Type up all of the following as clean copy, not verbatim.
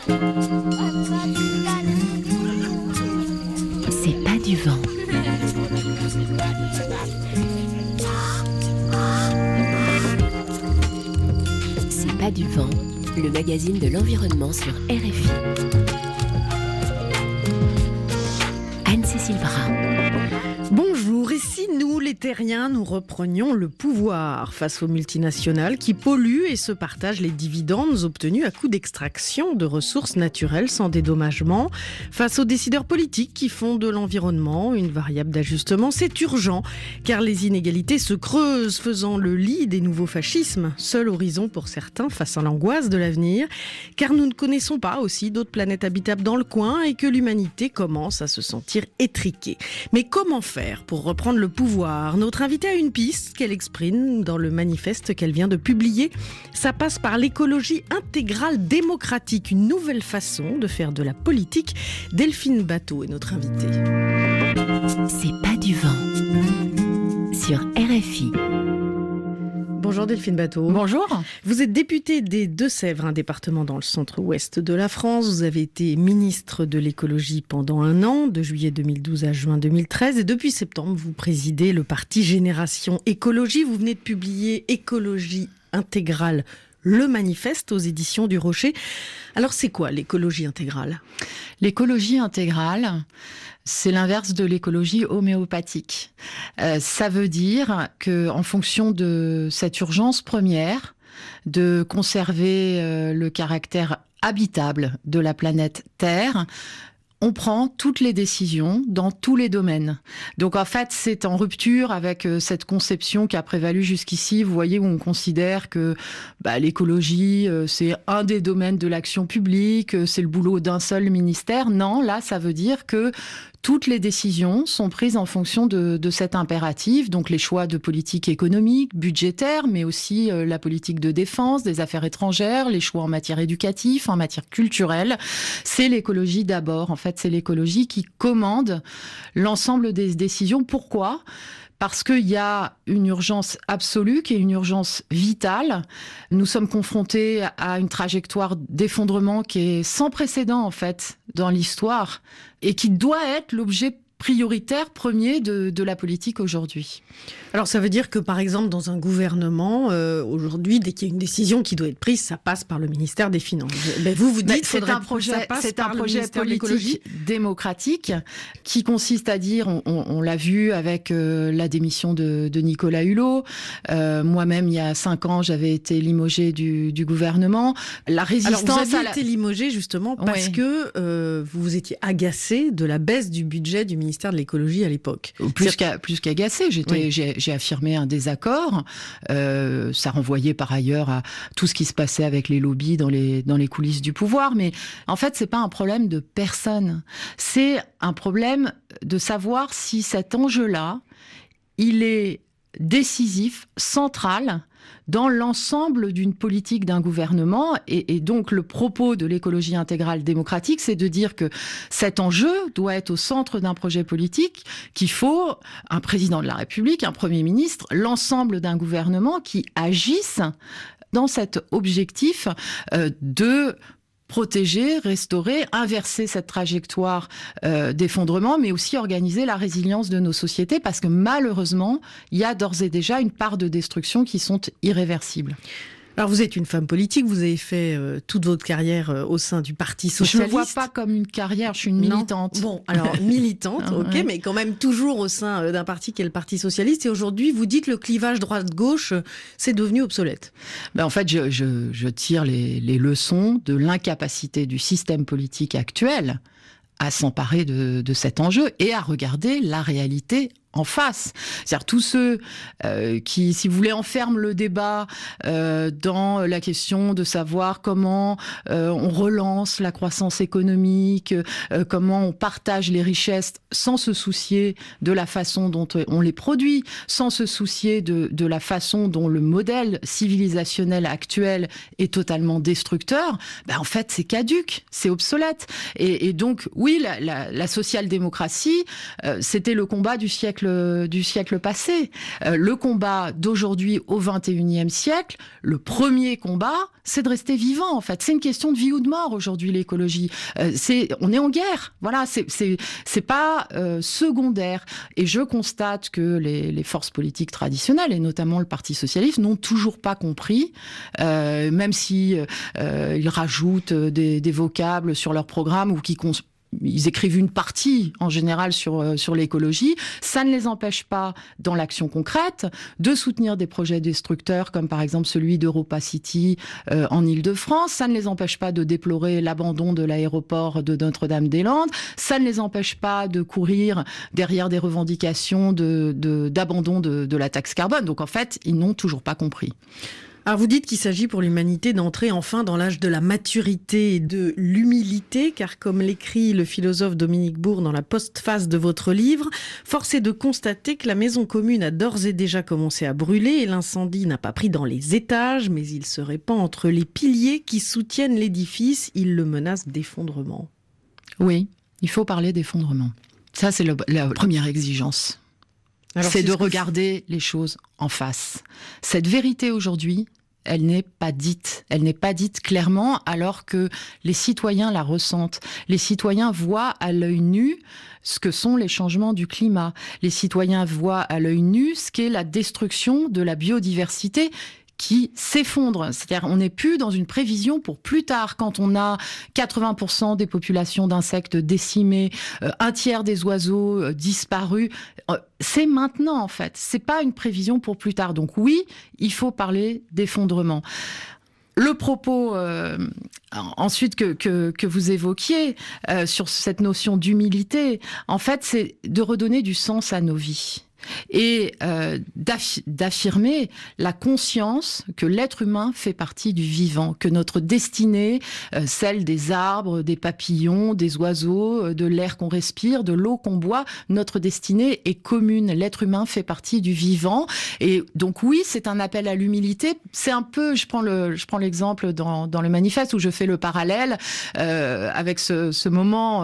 C'est pas du vent. C'est pas du vent, le magazine de l'environnement sur RFI. Anne-Cécile Brun. Bonjour, et si nous, les terriens, nous reprenions le pouvoir face aux multinationales qui polluent et se partagent les dividendes obtenus à coup d'extraction de ressources naturelles sans dédommagement, face aux décideurs politiques qui font de l'environnement une variable d'ajustement, c'est urgent, car les inégalités se creusent, faisant le lit des nouveaux fascismes, seul horizon pour certains face à l'angoisse de l'avenir, car nous ne connaissons pas aussi d'autres planètes habitables dans le coin et que l'humanité commence à se sentir étriquée. Mais comment faire pour reprendre le pouvoir? Notre invitée a une piste qu'elle exprime dans le manifeste qu'elle vient de publier. Ça passe par l'écologie intégrale démocratique, une nouvelle façon de faire de la politique. Delphine Batho est notre invitée. C'est pas du vent sur RFI. Bonjour Delphine Batho. Bonjour. Vous êtes députée des Deux-Sèvres, un département dans le centre-ouest de la France. Vous avez été ministre de l'écologie pendant 1 an, de juillet 2012 à juin 2013. Et depuis septembre, vous présidez le parti Génération Écologie. Vous venez de publier Écologie intégrale, le manifeste aux éditions du Rocher. Alors c'est quoi l'écologie intégrale? L'écologie intégrale, c'est l'inverse de l'écologie homéopathique. Ça veut dire que, en fonction de cette urgence première, de conserver le caractère habitable de la planète Terre, on prend toutes les décisions dans tous les domaines. Donc en fait, c'est en rupture avec cette conception qui a prévalu jusqu'ici, vous voyez, où on considère que l'écologie, c'est un des domaines de l'action publique, c'est le boulot d'un seul ministère. Non, là, ça veut dire que toutes les décisions sont prises en fonction de cet impératif, donc les choix de politique économique, budgétaire, mais aussi la politique de défense, des affaires étrangères, les choix en matière éducative, en matière culturelle. C'est l'écologie d'abord. En fait, c'est l'écologie qui commande l'ensemble des décisions. Pourquoi ? Parce qu'il y a une urgence absolue, qui est une urgence vitale. Nous sommes confrontés à une trajectoire d'effondrement qui est sans précédent, en fait, dans l'histoire, et qui doit être l'objet prioritaire premier de la politique aujourd'hui. Alors ça veut dire que par exemple dans un gouvernement, aujourd'hui, dès qu'il y a une décision qui doit être prise, ça passe par le ministère des Finances. Vous dites que c'est un projet politique démocratique qui consiste à dire, on l'a vu avec la démission de Nicolas Hulot, moi-même il y a 5 ans j'avais été limogée du gouvernement. La résistance. Alors vous avez été limogée justement parce que vous vous étiez agacée de la baisse du budget du ministère de l'écologie à l'époque. Plus qu'agacée, j'ai affirmé un désaccord. Ça renvoyait par ailleurs à tout ce qui se passait avec les lobbies dans les coulisses du pouvoir. Mais en fait, c'est pas un problème de personne. C'est un problème de savoir si cet enjeu-là, il est décisif, central, dans l'ensemble d'une politique d'un gouvernement. Et donc, le propos de l'écologie intégrale démocratique, c'est de dire que cet enjeu doit être au centre d'un projet politique, qu'il faut un président de la République, un Premier ministre, l'ensemble d'un gouvernement qui agisse dans cet objectif de protéger, restaurer, inverser cette trajectoire d'effondrement, mais aussi organiser la résilience de nos sociétés, parce que malheureusement, il y a d'ores et déjà une part de destruction qui sont irréversibles. Alors vous êtes une femme politique, vous avez fait toute votre carrière au sein du Parti socialiste. Je ne le vois pas comme une carrière, je suis une militante. Bon, alors militante, ok, ouais. Mais quand même toujours au sein d'un parti qui est le Parti socialiste. Et aujourd'hui, vous dites le clivage droite-gauche, c'est devenu obsolète. En fait, je tire les leçons de l'incapacité du système politique actuel à s'emparer de cet enjeu et à regarder la réalité en face. C'est-à-dire tous ceux qui, si vous voulez, enferment le débat dans la question de savoir comment on relance la croissance économique, comment on partage les richesses sans se soucier de la façon dont on les produit, sans se soucier de la façon dont le modèle civilisationnel actuel est totalement destructeur, en fait, c'est caduque, c'est obsolète. Et donc, oui, la social-démocratie, c'était le combat du siècle siècle passé. Le combat d'aujourd'hui au XXIe siècle, le premier combat, c'est de rester vivant, en fait. C'est une question de vie ou de mort, aujourd'hui, l'écologie. On est en guerre. Voilà, c'est pas secondaire. Et je constate que les forces politiques traditionnelles, et notamment le Parti socialiste, n'ont toujours pas compris, même si ils rajoutent des vocables sur leur programme ou ils écrivent une partie, en général, sur l'écologie. Ça ne les empêche pas, dans l'action concrète, de soutenir des projets destructeurs, comme par exemple celui d'Europa City en Île-de-France. Ça ne les empêche pas de déplorer l'abandon de l'aéroport de Notre-Dame-des-Landes. Ça ne les empêche pas de courir derrière des revendications d'abandon de la taxe carbone. Donc, en fait, ils n'ont toujours pas compris. Alors vous dites qu'il s'agit pour l'humanité d'entrer enfin dans l'âge de la maturité et de l'humilité, car comme l'écrit le philosophe Dominique Bourg dans la postface de votre livre, force est de constater que la maison commune a d'ores et déjà commencé à brûler et l'incendie n'a pas pris dans les étages, mais il se répand entre les piliers qui soutiennent l'édifice, il le menace d'effondrement. Oui, il faut parler d'effondrement. Ça, c'est la première exigence. C'est de regarder les choses en face. Cette vérité aujourd'hui, elle n'est pas dite. Elle n'est pas dite clairement alors que les citoyens la ressentent. Les citoyens voient à l'œil nu ce que sont les changements du climat. Les citoyens voient à l'œil nu ce qu'est la destruction de la biodiversité qui s'effondre. C'est-à-dire, on n'est plus dans une prévision pour plus tard, quand on a 80% des populations d'insectes décimées, un tiers des oiseaux disparus. C'est maintenant, en fait. C'est pas une prévision pour plus tard. Donc oui, il faut parler d'effondrement. Le propos ensuite que vous évoquiez sur cette notion d'humilité, en fait, c'est de redonner du sens à nos vies. Et d'affirmer la conscience que l'être humain fait partie du vivant, que notre destinée, celle des arbres, des papillons, des oiseaux, de l'air qu'on respire, de l'eau qu'on boit, notre destinée est commune. L'être humain fait partie du vivant. Et donc oui, c'est un appel à l'humilité. C'est un peu, je prends l'exemple dans le manifeste où je fais le parallèle avec ce moment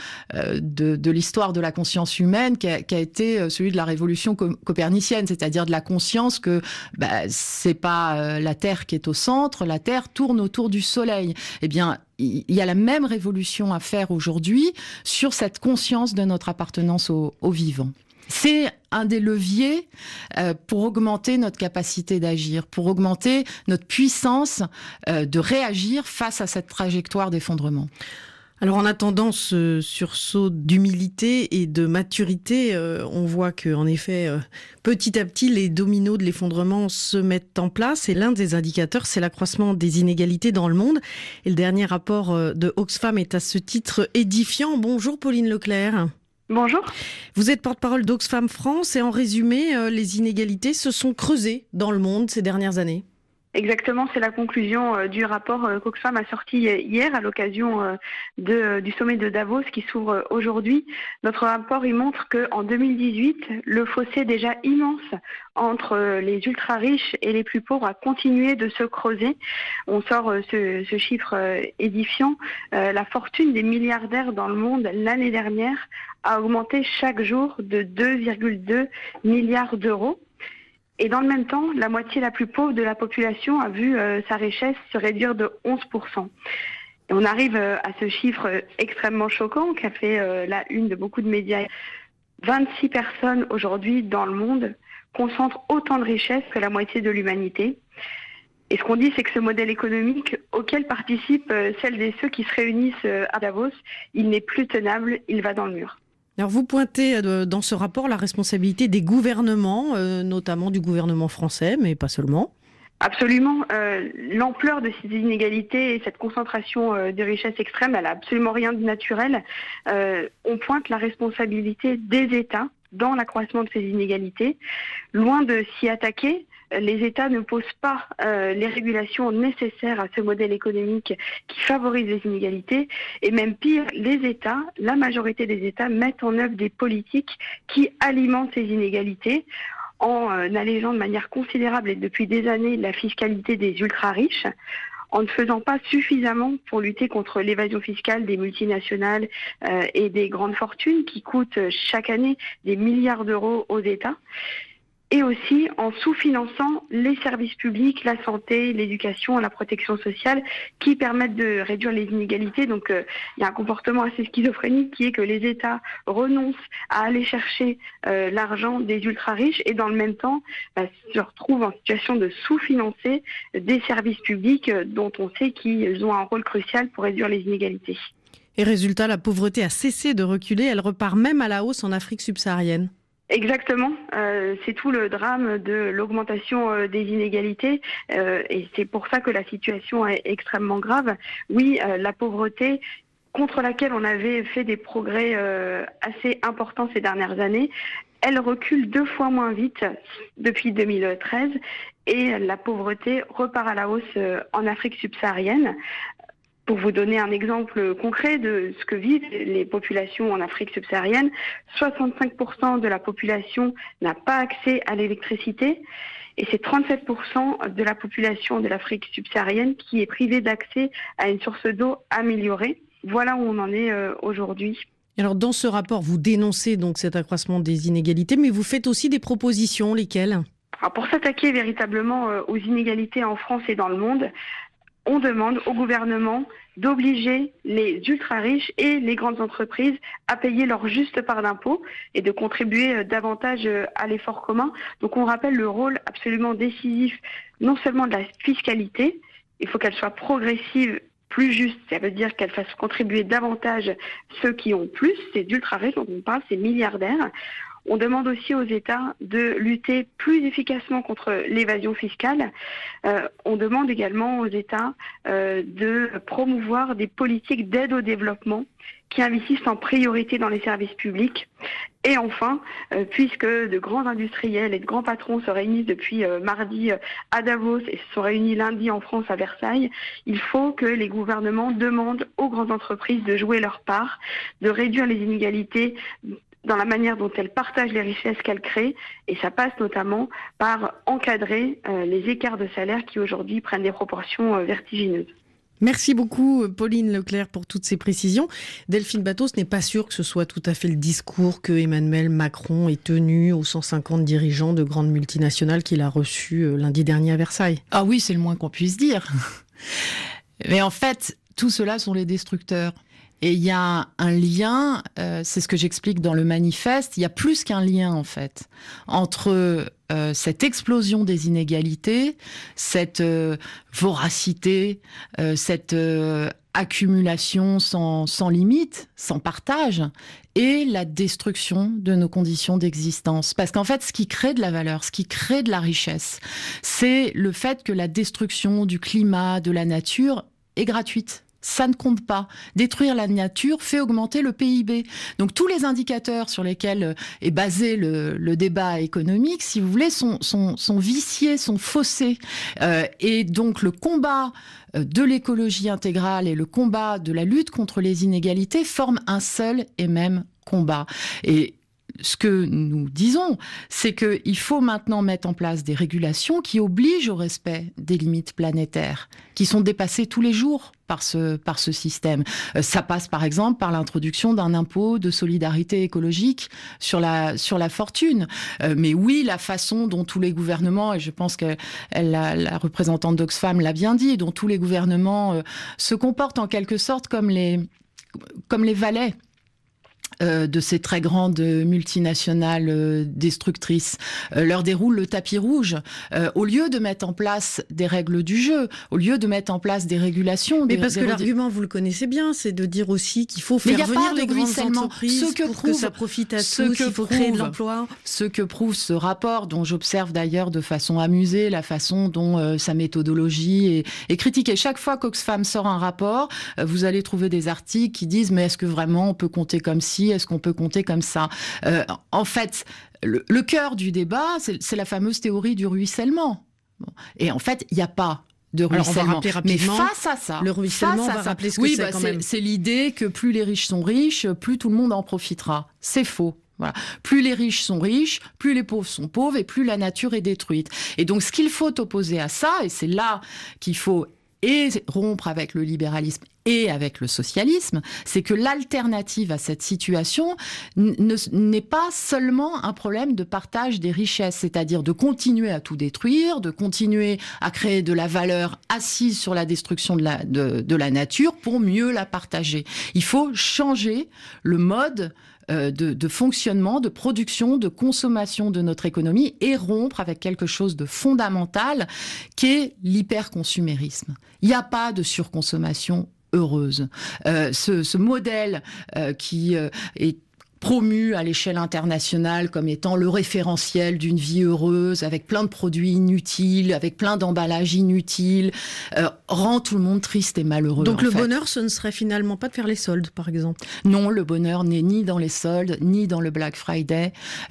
de l'histoire de la conscience humaine qui a été celui de la révolution copernicienne, c'est-à-dire de la conscience que c'est pas la Terre qui est au centre, la Terre tourne autour du Soleil. Eh bien, il y a la même révolution à faire aujourd'hui sur cette conscience de notre appartenance au vivant. C'est un des leviers pour augmenter notre capacité d'agir, pour augmenter notre puissance de réagir face à cette trajectoire d'effondrement. Alors en attendant ce sursaut d'humilité et de maturité, on voit qu'en effet, petit à petit, les dominos de l'effondrement se mettent en place. Et l'un des indicateurs, c'est l'accroissement des inégalités dans le monde. Et le dernier rapport de Oxfam est à ce titre édifiant. Bonjour Pauline Leclerc. Bonjour. Vous êtes porte-parole d'Oxfam France et en résumé, les inégalités se sont creusées dans le monde ces dernières années. Exactement, c'est la conclusion du rapport qu'Oxfam a sorti hier à l'occasion du sommet de Davos qui s'ouvre aujourd'hui. Notre rapport, il montre qu'en 2018, le fossé déjà immense entre les ultra-riches et les plus pauvres a continué de se creuser. On sort ce chiffre édifiant. La fortune des milliardaires dans le monde l'année dernière a augmenté chaque jour de 2,2 milliards d'euros. Et dans le même temps, la moitié la plus pauvre de la population a vu sa richesse se réduire de 11%. Et on arrive à ce chiffre extrêmement choquant qui a fait la une de beaucoup de médias. 26 personnes aujourd'hui dans le monde concentrent autant de richesses que la moitié de l'humanité. Et ce qu'on dit, c'est que ce modèle économique auquel participent celles et ceux qui se réunissent à Davos, il n'est plus tenable, il va dans le mur. Alors vous pointez dans ce rapport la responsabilité des gouvernements, notamment du gouvernement français, mais pas seulement. Absolument. L'ampleur de ces inégalités et cette concentration de richesses extrêmes, elle n'a absolument rien de naturel. On pointe la responsabilité des États dans l'accroissement de ces inégalités. Loin de s'y attaquer, les États ne posent pas les régulations nécessaires à ce modèle économique qui favorise les inégalités. Et même pire, les États, la majorité des États, mettent en œuvre des politiques qui alimentent ces inégalités en allégeant de manière considérable et depuis des années la fiscalité des ultra-riches, en ne faisant pas suffisamment pour lutter contre l'évasion fiscale des multinationales et des grandes fortunes qui coûtent chaque année des milliards d'euros aux États. Et aussi en sous-finançant les services publics, la santé, l'éducation, la protection sociale, qui permettent de réduire les inégalités. Donc il y a un comportement assez schizophrénique qui est que les États renoncent à aller chercher l'argent des ultra-riches et dans le même temps se retrouvent en situation de sous-financer des services publics dont on sait qu'ils ont un rôle crucial pour réduire les inégalités. Et résultat, la pauvreté a cessé de reculer, elle repart même à la hausse en Afrique subsaharienne. Exactement, c'est tout le drame de l'augmentation des inégalités et c'est pour ça que la situation est extrêmement grave. Oui, la pauvreté contre laquelle on avait fait des progrès assez importants ces dernières années, elle recule 2 fois moins vite depuis 2013 et la pauvreté repart à la hausse en Afrique subsaharienne. Pour vous donner un exemple concret de ce que vivent les populations en Afrique subsaharienne, 65% de la population n'a pas accès à l'électricité et c'est 37% de la population de l'Afrique subsaharienne qui est privée d'accès à une source d'eau améliorée. Voilà où on en est aujourd'hui. Alors dans ce rapport, vous dénoncez donc cet accroissement des inégalités, mais vous faites aussi des propositions, lesquelles ? Alors pour s'attaquer véritablement aux inégalités en France et dans le monde, on demande au gouvernement d'obliger les ultra-riches et les grandes entreprises à payer leur juste part d'impôt et de contribuer davantage à l'effort commun. Donc on rappelle le rôle absolument décisif non seulement de la fiscalité, il faut qu'elle soit progressive, plus juste, ça veut dire qu'elle fasse contribuer davantage ceux qui ont plus, ces ultra-riches dont on parle, ces milliardaires. On demande aussi aux États de lutter plus efficacement contre l'évasion fiscale. On demande également aux États de promouvoir des politiques d'aide au développement qui investissent en priorité dans les services publics. Et enfin, puisque de grands industriels et de grands patrons se réunissent depuis mardi à Davos et se sont réunis lundi en France à Versailles, il faut que les gouvernements demandent aux grandes entreprises de jouer leur part, de réduire les inégalités dans la manière dont elles partagent les richesses qu'elles créent, et ça passe notamment par encadrer les écarts de salaire qui aujourd'hui prennent des proportions vertigineuses. Merci beaucoup Pauline Leclerc pour toutes ces précisions. Delphine Batho, ce n'est pas sûr que ce soit tout à fait le discours que Emmanuel Macron ait tenu aux 150 dirigeants de grandes multinationales qu'il a reçus lundi dernier à Versailles. Ah oui, c'est le moins qu'on puisse dire. Mais en fait, tout cela sont les destructeurs. Et il y a un lien, c'est ce que j'explique dans le manifeste, il y a plus qu'un lien en fait, entre cette explosion des inégalités, cette voracité, cette accumulation sans limite, sans partage, et la destruction de nos conditions d'existence. Parce qu'en fait, ce qui crée de la valeur, ce qui crée de la richesse, c'est le fait que la destruction du climat, de la nature est gratuite. Ça ne compte pas. Détruire la nature fait augmenter le PIB. Donc tous les indicateurs sur lesquels est basé le débat économique, si vous voulez, sont viciés, sont faussés. Et donc le combat de l'écologie intégrale et le combat de la lutte contre les inégalités forment un seul et même combat. Et ce que nous disons, c'est qu'il faut maintenant mettre en place des régulations qui obligent au respect des limites planétaires, qui sont dépassées tous les jours par ce système. Ça passe par exemple par l'introduction d'un impôt de solidarité écologique sur la fortune. Mais oui, la façon dont tous les gouvernements, et je pense que la représentante d'Oxfam l'a bien dit, dont tous les gouvernements se comportent en quelque sorte comme les valets de ces très grandes multinationales destructrices, leur déroulent le tapis rouge. Au lieu de mettre en place des règles du jeu, au lieu de mettre en place des régulations... Mais parce que l'argument, vous le connaissez bien, c'est de dire aussi qu'il faut faire venir les grandes entreprises pour que ça profite à tous, il faut créer de l'emploi. Ce que prouve ce rapport, dont j'observe d'ailleurs de façon amusée la façon dont sa méthodologie est critiquée. Chaque fois qu'Oxfam sort un rapport, vous allez trouver des articles qui disent « mais est-ce que vraiment on peut compter comme ci ? Est-ce qu'on peut compter comme ça ?» En fait, le cœur du débat, c'est la fameuse théorie du ruissellement. Bon. Et en fait, il n'y a pas de ruissellement. Mais face à ça, le ruissellement, on va rappeler ce que c'est quand même. C'est l'idée que plus les riches sont riches, plus tout le monde en profitera. C'est faux. Voilà. Plus les riches sont riches, plus les pauvres sont pauvres et plus la nature est détruite. Et donc, ce qu'il faut opposer à ça, et c'est là qu'il faut et rompre avec le libéralisme et avec le socialisme, c'est que l'alternative à cette situation n'est pas seulement un problème de partage des richesses, c'est-à-dire de continuer à tout détruire, de continuer à créer de la valeur assise sur la destruction de la nature pour mieux la partager. Il faut changer le mode de fonctionnement, de production, de consommation de notre économie et rompre avec quelque chose de fondamental qui est l'hyperconsumérisme. Il n'y a pas de surconsommation heureuse. Ce modèle qui est promu à l'échelle internationale comme étant le référentiel d'une vie heureuse, avec plein de produits inutiles, avec plein d'emballages inutiles, rend tout le monde triste et malheureux. Donc le bonheur, ce ne serait finalement pas de faire les soldes, par exemple? Non, le bonheur n'est ni dans les soldes, ni dans le Black Friday.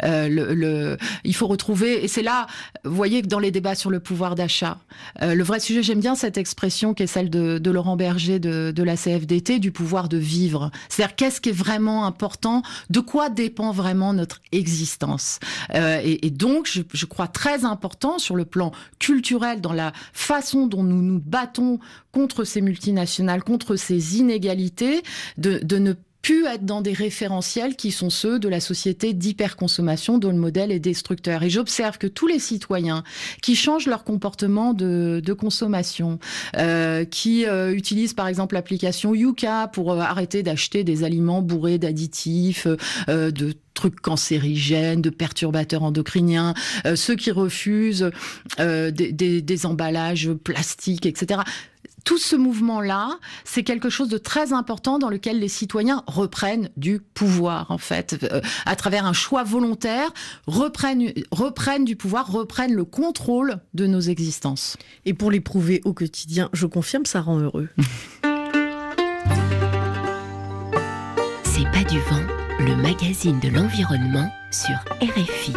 Il faut retrouver, et c'est là, vous voyez que dans les débats sur le pouvoir d'achat, le vrai sujet, j'aime bien cette expression qui est celle de Laurent Berger de la CFDT, du pouvoir de vivre. C'est-à-dire, qu'est-ce qui est vraiment important? De quoi dépend vraiment notre existence? Et donc, je crois très important sur le plan culturel, dans la façon dont nous nous battons contre ces multinationales, contre ces inégalités, de ne plus être dans des référentiels qui sont ceux de la société d'hyperconsommation dont le modèle est destructeur. Et j'observe que tous les citoyens qui changent leur comportement de consommation, qui utilisent par exemple l'application Yuka pour arrêter d'acheter des aliments bourrés d'additifs, de trucs cancérigènes, de perturbateurs endocriniens, ceux qui refusent des emballages plastiques, etc. Tout ce mouvement-là, c'est quelque chose de très important dans lequel les citoyens reprennent du pouvoir, en fait, à travers un choix volontaire, reprennent du pouvoir, reprennent le contrôle de nos existences. Et pour l'éprouver au quotidien, je confirme, ça rend heureux. C'est pas du vent, le magazine de l'environnement sur RFI.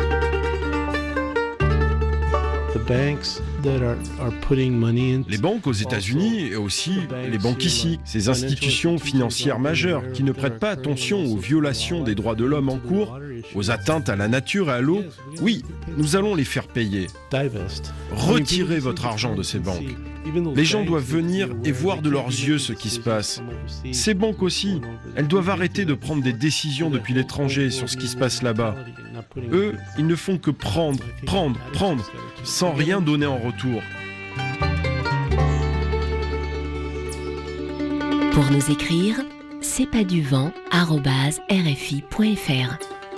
Les banques aux États-Unis et aussi les banques ici, ces institutions financières majeures qui ne prêtent pas attention aux violations des droits de l'homme en cours, aux atteintes à la nature et à l'eau, oui, nous allons les faire payer. Retirez votre argent de ces banques. Les gens doivent venir et voir de leurs yeux ce qui se passe. Ces banques aussi, elles doivent arrêter de prendre des décisions depuis l'étranger sur ce qui se passe là-bas. Eux, ils ne font que prendre, sans rien donner en retour. Pour nous écrire, c'est pas du vent@rfi.fr.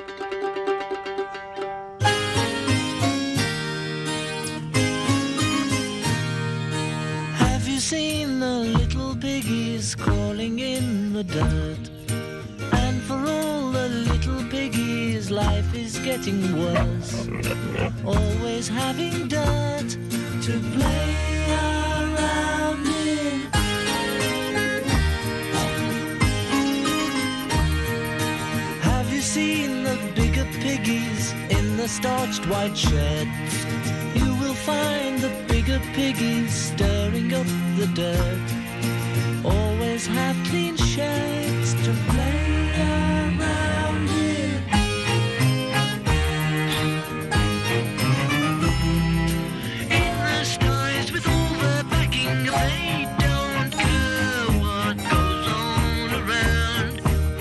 Have you seen the little piggies crawling in the dirt? And for all the little piggies, life is getting worse. Always having dirt to play around in. Have you seen the bigger piggies in the starched white sheds? You will find the bigger piggies stirring up the dirt. Always have clean sheds to play around in. In the skies with all the backing, they don't care what goes on around.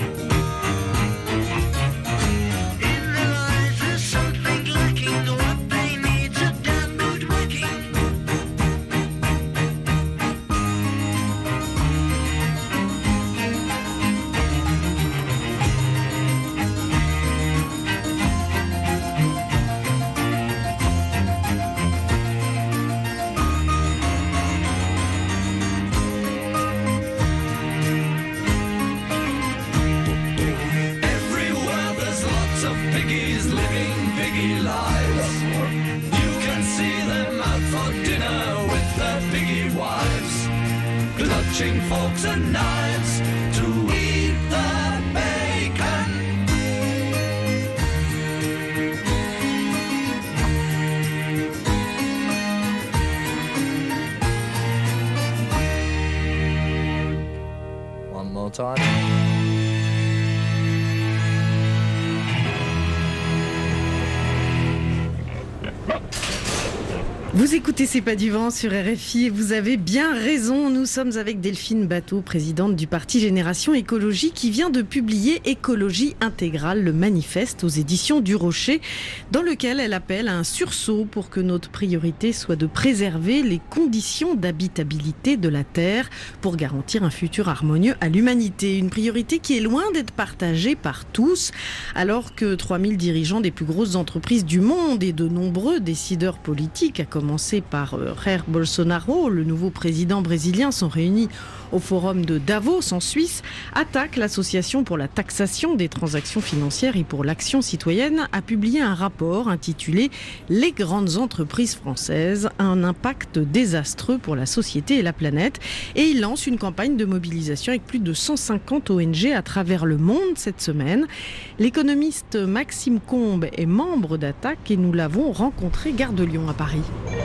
In their eyes there's something lacking, what they need's a damn good whacking. Everywhere there's lots of piggies living piggy lives. You can see them out for dinner with their piggy wives, clutching forks and knives to eat their bacon. One more time. Vous écoutez C'est pas du vent sur RFI et vous avez bien raison. Nous sommes avec Delphine Batho, présidente du parti Génération Écologie, qui vient de publier Écologie intégrale, le manifeste aux éditions du Rocher, dans lequel elle appelle à un sursaut pour que notre priorité soit de préserver les conditions d'habitabilité de la Terre pour garantir un futur harmonieux à l'humanité. Une priorité qui est loin d'être partagée par tous, alors que 3000 dirigeants des plus grosses entreprises du monde et de nombreux décideurs politiques, à commencer par Jair Bolsonaro, le nouveau président brésilien, sont réunis au forum de Davos en Suisse, attaquent l'association pour la taxation des transactions financières et pour l'action citoyenne, a publié un rapport intitulé « Les grandes entreprises françaises, un impact désastreux pour la société et la planète ». Et il lance une campagne de mobilisation avec plus de 150 ONG à travers le monde cette semaine. L'économiste Maxime Combe est membre d'Attaque et nous l'avons rencontré gare de Lyon à Paris.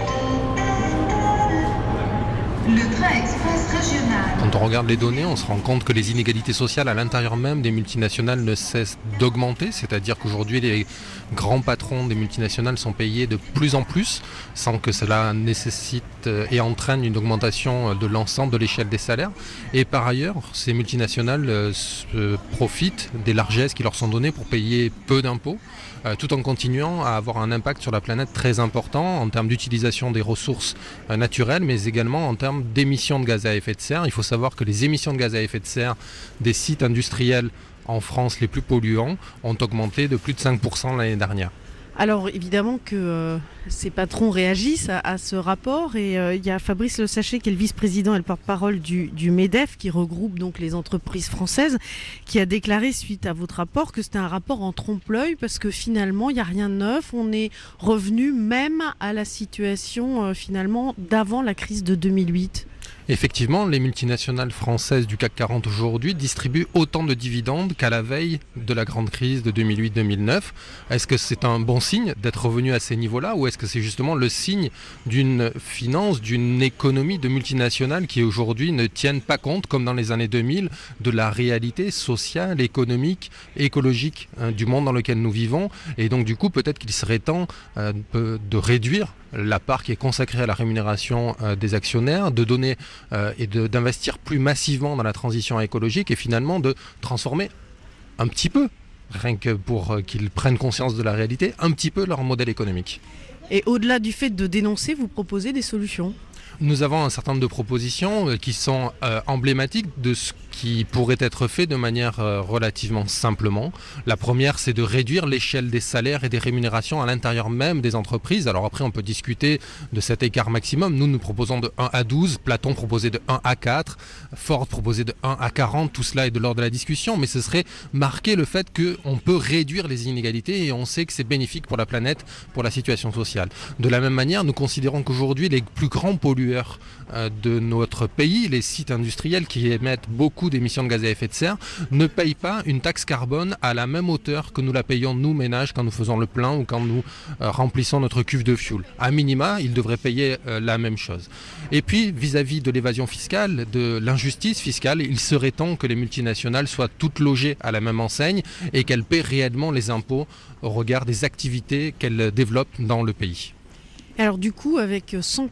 Le train express régional. Quand on regarde les données, on se rend compte que les inégalités sociales à l'intérieur même des multinationales ne cessent d'augmenter, c'est-à-dire qu'aujourd'hui les grands patrons des multinationales sont payés de plus en plus, sans que cela nécessite et entraîne une augmentation de l'ensemble de l'échelle des salaires. Et par ailleurs, ces multinationales profitent des largesses qui leur sont données pour payer peu d'impôts, tout en continuant à avoir un impact sur la planète très important en termes d'utilisation des ressources naturelles, mais également en termes d'émissions de gaz à effet de serre. Il faut savoir que les émissions de gaz à effet de serre des sites industriels en France les plus polluants ont augmenté de plus de 5% l'année dernière. Alors évidemment que ces patrons réagissent à ce rapport et il y a Fabrice Le Sachet qui est le vice-président et le porte-parole du MEDEF qui regroupe donc les entreprises françaises qui a déclaré suite à votre rapport que c'était un rapport en trompe-l'œil parce que finalement il n'y a rien de neuf, on est revenu même à la situation finalement d'avant la crise de 2008. Effectivement, les multinationales françaises du CAC 40 aujourd'hui distribuent autant de dividendes qu'à la veille de la grande crise de 2008-2009. Est-ce que c'est un bon signe d'être revenu à ces niveaux-là ou est-ce que c'est justement le signe d'une finance, d'une économie de multinationales qui aujourd'hui ne tiennent pas compte, comme dans les années 2000, de la réalité sociale, économique, écologique du monde dans lequel nous vivons? Et donc du coup, peut-être qu'il serait temps de réduire la part qui est consacrée à la rémunération des actionnaires, de donner et d'investir plus massivement dans la transition écologique et finalement de transformer un petit peu, rien que pour qu'ils prennent conscience de la réalité, un petit peu leur modèle économique. Et au-delà du fait de dénoncer, vous proposez des solutions ? Nous avons un certain nombre de propositions qui sont emblématiques de ce qui pourrait être fait de manière relativement simplement. La première, c'est de réduire l'échelle des salaires et des rémunérations à l'intérieur même des entreprises. Alors après, on peut discuter de cet écart maximum. Nous proposons de 1 à 12, Platon proposait de 1 à 4, Ford proposait de 1 à 40. Tout cela est de l'ordre de la discussion, mais ce serait marquer le fait qu'on peut réduire les inégalités et on sait que c'est bénéfique pour la planète, pour la situation sociale. De la même manière, nous considérons qu'aujourd'hui, les plus grands pollueurs de notre pays, les sites industriels qui émettent beaucoup d'émissions de gaz à effet de serre, ne payent pas une taxe carbone à la même hauteur que nous la payons nous ménages quand nous faisons le plein ou quand nous remplissons notre cuve de fioul. À minima, ils devraient payer la même chose. Et puis, vis-à-vis de l'évasion fiscale, de l'injustice fiscale, il serait temps que les multinationales soient toutes logées à la même enseigne et qu'elles paient réellement les impôts au regard des activités qu'elles développent dans le pays. Alors du coup, avec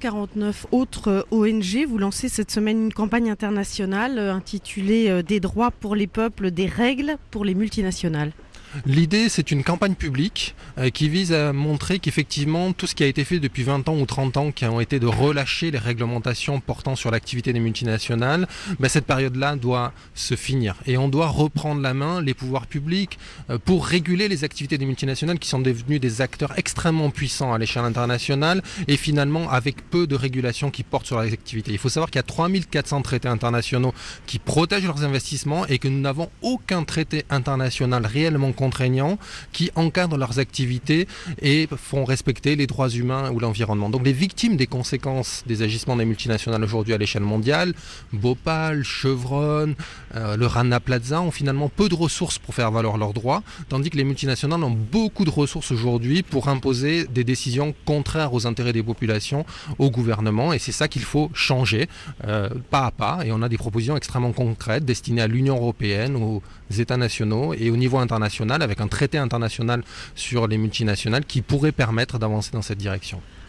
149 autres ONG, vous lancez cette semaine une campagne internationale intitulée « Des droits pour les peuples, des règles pour les multinationales ». L'idée, c'est une campagne publique qui vise à montrer qu'effectivement, tout ce qui a été fait depuis 20 ans ou 30 ans, qui ont été de relâcher les réglementations portant sur l'activité des multinationales, cette période-là doit se finir. Et on doit reprendre la main, les pouvoirs publics, pour réguler les activités des multinationales qui sont devenues des acteurs extrêmement puissants à l'échelle internationale et finalement avec peu de régulation qui portent sur les activités. Il faut savoir qu'il y a 3400 traités internationaux qui protègent leurs investissements et que nous n'avons aucun traité international réellement contraignants qui encadrent leurs activités et font respecter les droits humains ou l'environnement. Donc les victimes des conséquences des agissements des multinationales aujourd'hui à l'échelle mondiale, Bhopal, Chevron, le Rana Plaza ont finalement peu de ressources pour faire valoir leurs droits, tandis que les multinationales ont beaucoup de ressources aujourd'hui pour imposer des décisions contraires aux intérêts des populations, au gouvernement, et c'est ça qu'il faut changer pas à pas, et on a des propositions extrêmement concrètes destinées à l'Union européenne, aux États nationaux et au niveau international, avec un traité international sur les multinationales qui pourrait permettre d'avancer dans cette direction.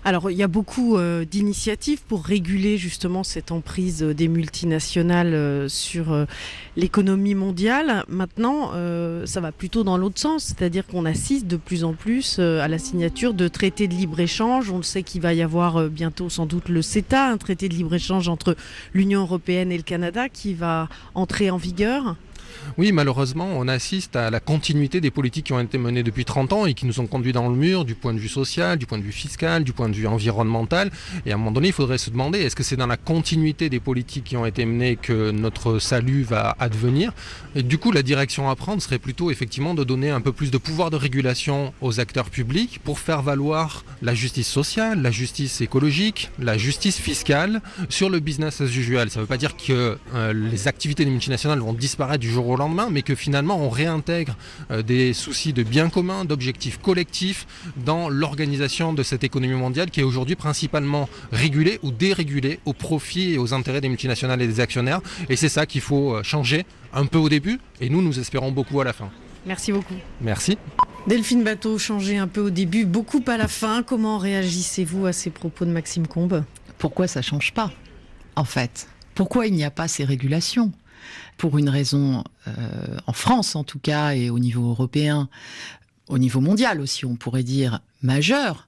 Alors, il y a beaucoup d'initiatives pour réguler justement cette emprise des multinationales sur l'économie mondiale. Maintenant, ça va plutôt dans l'autre sens, c'est-à-dire qu'on assiste de plus en plus à la signature de traités de libre-échange. On le sait qu'il va y avoir bientôt sans doute le CETA, un traité de libre-échange entre l'Union européenne et le Canada qui va entrer en vigueur. Oui, malheureusement, on assiste à la continuité des politiques qui ont été menées depuis 30 ans et qui nous ont conduits dans le mur du point de vue social, du point de vue fiscal, du point de vue environnemental. Et à un moment donné, il faudrait se demander, est-ce que c'est dans la continuité des politiques qui ont été menées que notre salut va advenir ? Et du coup, la direction à prendre serait plutôt effectivement de donner un peu plus de pouvoir de régulation aux acteurs publics pour faire valoir la justice sociale, la justice écologique, la justice fiscale sur le business as usual. Ça ne veut pas dire que les activités des multinationales vont disparaître du jour au lendemain, mais que finalement on réintègre des soucis de bien commun, d'objectifs collectifs dans l'organisation de cette économie mondiale qui est aujourd'hui principalement régulée ou dérégulée au profit et aux intérêts des multinationales et des actionnaires. Et c'est ça qu'il faut changer un peu au début et nous espérons beaucoup à la fin. Merci beaucoup. Merci. Delphine Batho, changer un peu au début, beaucoup à la fin. Comment réagissez-vous à ces propos de Maxime Combes ? Pourquoi ça ne change pas, en fait ? Pourquoi il n'y a pas ces régulations ? Pour une raison, en France en tout cas, et au niveau européen, au niveau mondial aussi, on pourrait dire majeure,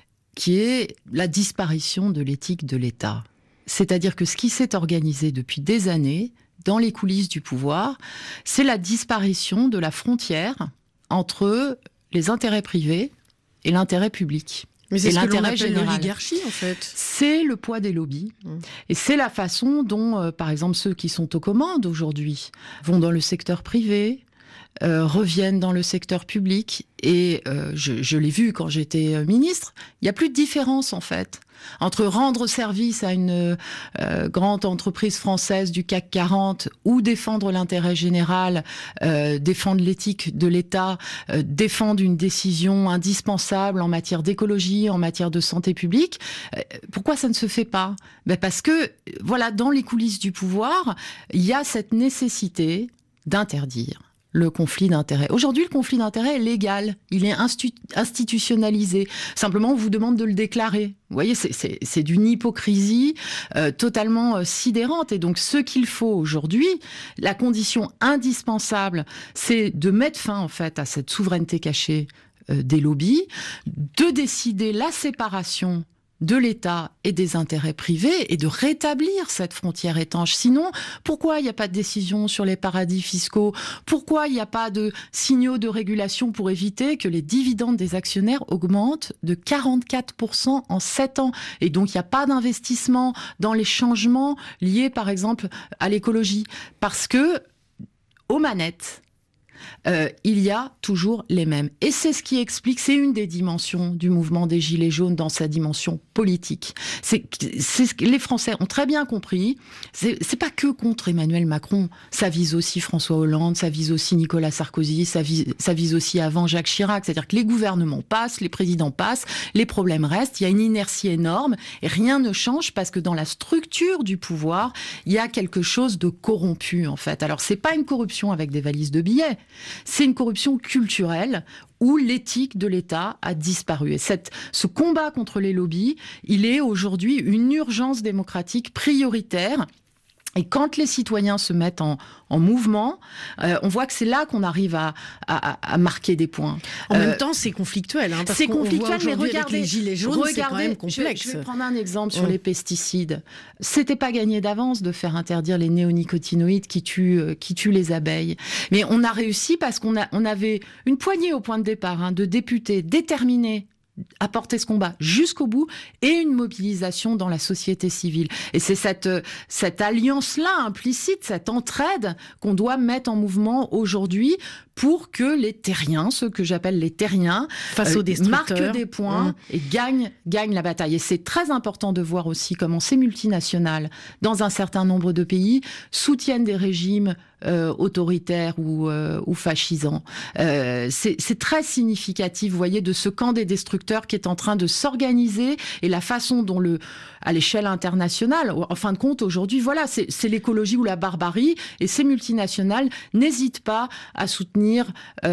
qui est la disparition de l'éthique de l'État. C'est-à-dire que ce qui s'est organisé depuis des années, dans les coulisses du pouvoir, c'est la disparition de la frontière entre les intérêts privés et l'intérêt public. Mais c'est et ce l'intérêt que l'on appelle général. l'oligarchie, en fait. C'est le poids des lobbies. Et c'est la façon dont, par exemple, ceux qui sont aux commandes aujourd'hui vont dans le secteur privé, reviennent dans le secteur public. Et je l'ai vu quand j'étais ministre, il n'y a plus de différence, en fait, entre rendre service à une grande entreprise française du CAC 40 ou défendre l'intérêt général, défendre l'éthique de l'État, défendre une décision indispensable en matière d'écologie, en matière de santé publique. Pourquoi ça ne se fait pas ? Parce que, voilà, dans les coulisses du pouvoir, il y a cette nécessité d'interdire le conflit d'intérêts. Aujourd'hui, le conflit d'intérêts est légal, il est institutionnalisé. Simplement, on vous demande de le déclarer. Vous voyez, c'est d'une hypocrisie totalement sidérante. Et donc, ce qu'il faut aujourd'hui, la condition indispensable, c'est de mettre fin, en fait, à cette souveraineté cachée des lobbies, de décider la séparation de l'État et des intérêts privés et de rétablir cette frontière étanche. Sinon, pourquoi il n'y a pas de décision sur les paradis fiscaux ? Pourquoi il n'y a pas de signaux de régulation pour éviter que les dividendes des actionnaires augmentent de 44% en 7 ans ? Et donc, il n'y a pas d'investissement dans les changements liés, par exemple, à l'écologie. Parce que, aux manettes, il y a toujours les mêmes. Et c'est ce qui explique, c'est une des dimensions du mouvement des Gilets jaunes dans sa dimension politique. C'est ce que les Français ont très bien compris. C'est pas que contre Emmanuel Macron. Ça vise aussi François Hollande, ça vise aussi Nicolas Sarkozy, ça vise aussi avant Jacques Chirac. C'est-à-dire que les gouvernements passent, les présidents passent, les problèmes restent. Il y a une inertie énorme et rien ne change parce que dans la structure du pouvoir, il y a quelque chose de corrompu, en fait. Alors, c'est pas une corruption avec des valises de billets. C'est une corruption culturelle où l'éthique de l'État a disparu. Et ce combat contre les lobbies, il est aujourd'hui une urgence démocratique prioritaire. Et quand les citoyens se mettent en mouvement, on voit que c'est là qu'on arrive à marquer des points. En même temps, c'est conflictuel. Parce c'est qu'on conflictuel, voit mais regardez, avec les gilets jaunes, c'est quand même complexe. Je vais prendre un exemple sur les pesticides. C'était pas gagné d'avance de faire interdire les néonicotinoïdes qui tuent les abeilles. Mais on a réussi parce qu'on avait une poignée au point de départ de députés déterminés à porter ce combat jusqu'au bout et une mobilisation dans la société civile. Et c'est cette alliance-là implicite, cette entraide qu'on doit mettre en mouvement aujourd'hui pour que les terriens, ceux que j'appelle les terriens, face aux destructeurs, marquent des points et gagnent la bataille. Et c'est très important de voir aussi comment ces multinationales, dans un certain nombre de pays, soutiennent des régimes autoritaires ou fascisants. C'est très significatif, vous voyez, de ce camp des destructeurs producteur qui est en train de s'organiser et la façon dont à l'échelle internationale, en fin de compte, aujourd'hui, voilà, c'est l'écologie ou la barbarie, et ces multinationales n'hésitent pas à soutenir on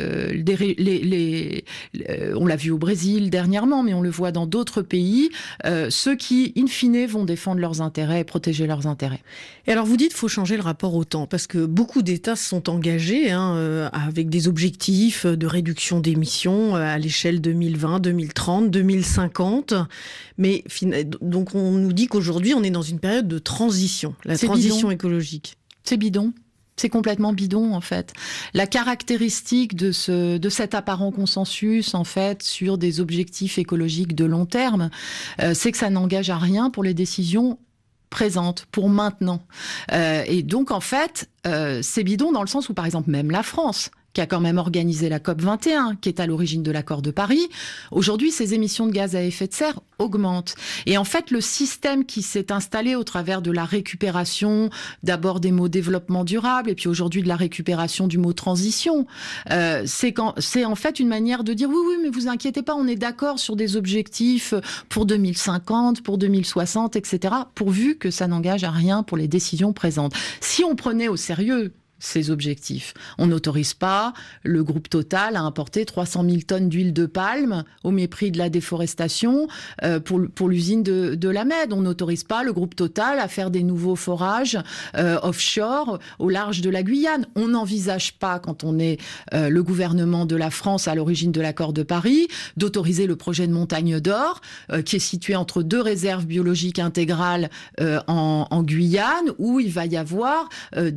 l'a vu au Brésil dernièrement, mais on le voit dans d'autres pays, ceux qui, in fine, vont défendre leurs intérêts et protéger leurs intérêts. Et alors vous dites qu'il faut changer le rapport au temps, parce que beaucoup d'États se sont engagés avec des objectifs de réduction d'émissions à l'échelle 2020, 2030, 2050. Mais donc on nous dit qu'aujourd'hui on est dans une période de transition, transition écologique. C'est bidon. C'est complètement bidon, en fait. La caractéristique de cet apparent consensus, en fait, sur des objectifs écologiques de long terme, c'est que ça n'engage à rien pour les décisions présentes, pour maintenant. Et donc, en fait, c'est bidon dans le sens où, par exemple, même la France, qui a quand même organisé la COP21, qui est à l'origine de l'accord de Paris, aujourd'hui, ses émissions de gaz à effet de serre augmentent. Et en fait, le système qui s'est installé au travers de la récupération, d'abord des mots développement durable, et puis aujourd'hui de la récupération du mot transition, c'est en fait une manière de dire oui, mais vous inquiétez pas, on est d'accord sur des objectifs pour 2050, pour 2060, etc., pourvu que ça n'engage à rien pour les décisions présentes. Si on prenait au sérieux ces objectifs. On n'autorise pas le groupe Total à importer 300 000 tonnes d'huile de palme au mépris de la déforestation pour l'usine de la Med. On n'autorise pas le groupe Total à faire des nouveaux forages offshore au large de la Guyane. On n'envisage pas, quand on est le gouvernement de la France à l'origine de l'accord de Paris, d'autoriser le projet de Montagne d'Or qui est situé entre deux réserves biologiques intégrales en Guyane, où il va y avoir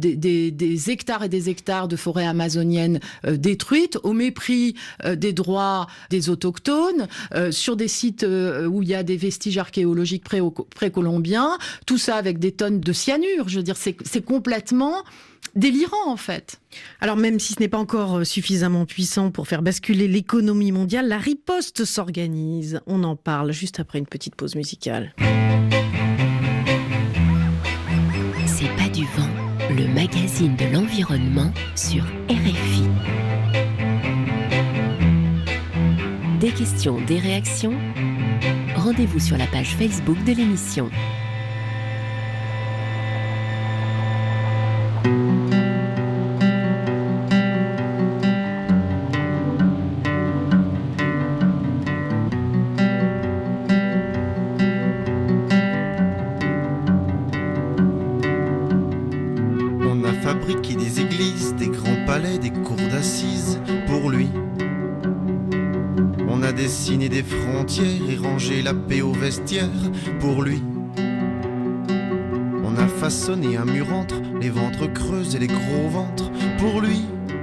des hectares et des hectares de forêts amazoniennes détruites au mépris des droits des autochtones, sur des sites où il y a des vestiges archéologiques précolombiens, tout ça avec des tonnes de cyanure. Je veux dire, c'est complètement délirant, en fait. Alors même si ce n'est pas encore suffisamment puissant pour faire basculer l'économie mondiale, la riposte s'organise. On en parle juste après une petite pause musicale. C'est pas du vent, le magazine de l'environnement sur RFI. Des questions, des réactions ? Rendez-vous sur la page Facebook de l'émission. Fabriquer des églises, des grands palais, des cours d'assises pour lui. On a dessiné des frontières et rangé la paix au vestiaire pour lui. On a façonné un mur entre les ventres creux et les gros ventres pour lui.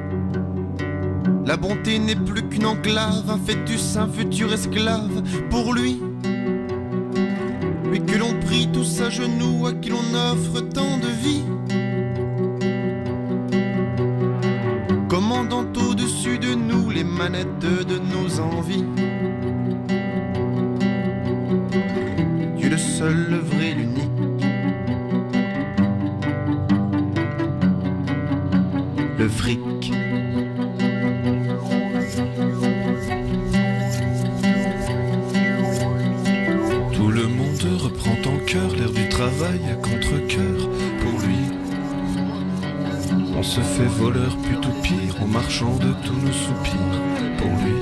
La bonté n'est plus qu'une enclave, un fœtus, un futur esclave pour lui. Lui que l'on prie tous à genoux, à qui l'on offre tant de vie. Commandant au-dessus de nous les manettes de nos envies. Dieu le seul, le vrai, l'unique. Le fric. Tout le monde reprend en cœur l'air du travail à contre-cœur pour lui. On se fait voleur plutôt pire en marchant de tous nos soupirs pour lui.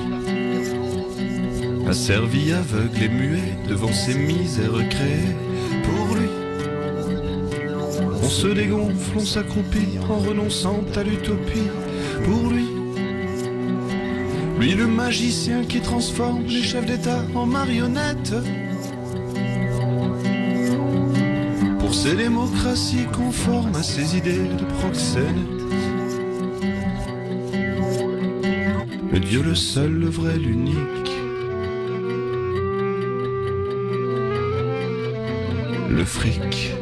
Asservi, aveugle et muet devant ces misères créées pour lui. On se dégonfle, on s'accroupit en renonçant à l'utopie pour lui. Lui le magicien qui transforme les chefs d'État en marionnettes. Pour ces démocraties conformes à ses idées de proxénète. Le Dieu le seul, le vrai, l'unique. Le fric.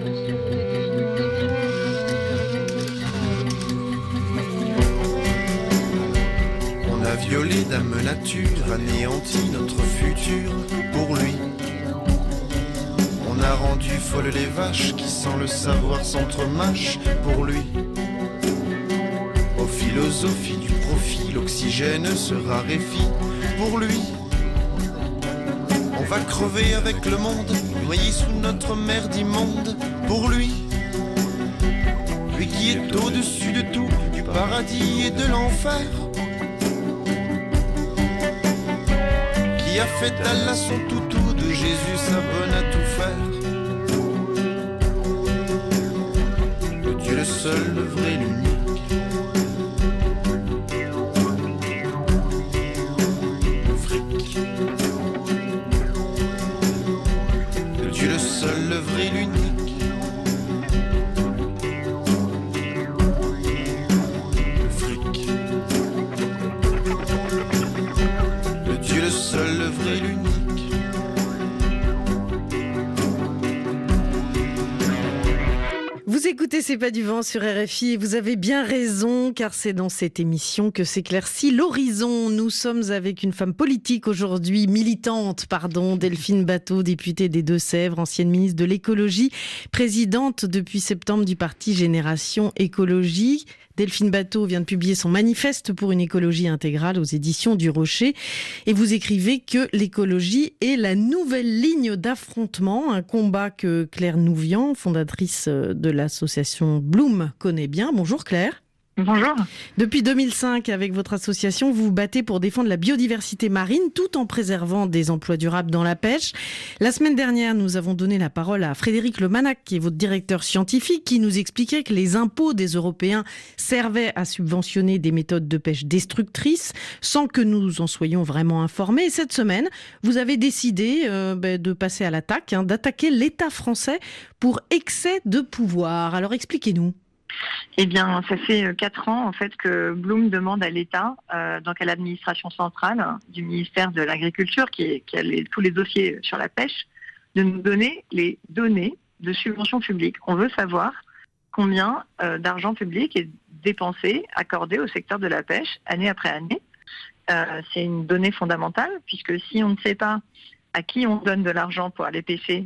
On a violé dame nature, anéanti notre futur pour lui. On a rendu folles les vaches qui sans le savoir s'entremâchent pour lui. Aux philosophies du profit, l'oxygène se raréfie pour lui. va crever avec le monde, noyé sous notre mer d'immonde. Pour lui, lui qui est au-dessus de tout, du paradis et de l'enfer, qui a fait d'Allah son toutou, de Jésus sa bonne à tout faire. Le Dieu le seul, le vrai, l'unique. Le fric. Le Dieu le seul, le vrai, l'unique. Le fric. Le Dieu le seul, le vrai, l'unique. Vous écoutez C'est pas du vent sur RFI et vous avez bien raison car c'est dans cette émission que s'éclaircit l'horizon. Nous sommes avec une femme politique aujourd'hui, militante, Delphine Batho, députée des Deux-Sèvres, ancienne ministre de l'écologie, présidente depuis septembre du parti Génération Écologie. Delphine Batho vient de publier son manifeste pour une écologie intégrale aux éditions du Rocher. Et vous écrivez que l'écologie est la nouvelle ligne d'affrontement, un combat que Claire Nouvian, fondatrice de l'association Bloom, connaît bien. Bonjour Claire. Bonjour. Depuis 2005, avec votre association, vous vous battez pour défendre la biodiversité marine tout en préservant des emplois durables dans la pêche. La semaine dernière, nous avons donné la parole à Frédéric Lemanac, qui est votre directeur scientifique, qui nous expliquait que les impôts des Européens servaient à subventionner des méthodes de pêche destructrices sans que nous en soyons vraiment informés. Et cette semaine, vous avez décidé de passer à l'attaque, d'attaquer l'État français pour excès de pouvoir. Alors expliquez-nous. Eh bien, ça fait 4 ans en fait que Bloom demande à l'État, donc à l'administration centrale du ministère de l'Agriculture, qui a tous les dossiers sur la pêche, de nous donner les données de subventions publiques. On veut savoir combien d'argent public est dépensé, accordé au secteur de la pêche année après année. C'est une donnée fondamentale, puisque si on ne sait pas à qui on donne de l'argent pour aller pêcher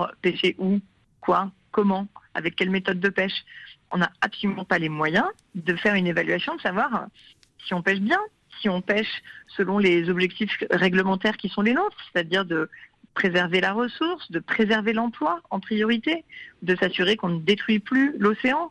où, quoi, comment, avec quelle méthode de pêche, on n'a absolument pas les moyens de faire une évaluation, de savoir si on pêche bien, si on pêche selon les objectifs réglementaires qui sont les nôtres, c'est-à-dire de préserver la ressource, de préserver l'emploi en priorité, de s'assurer qu'on ne détruit plus l'océan.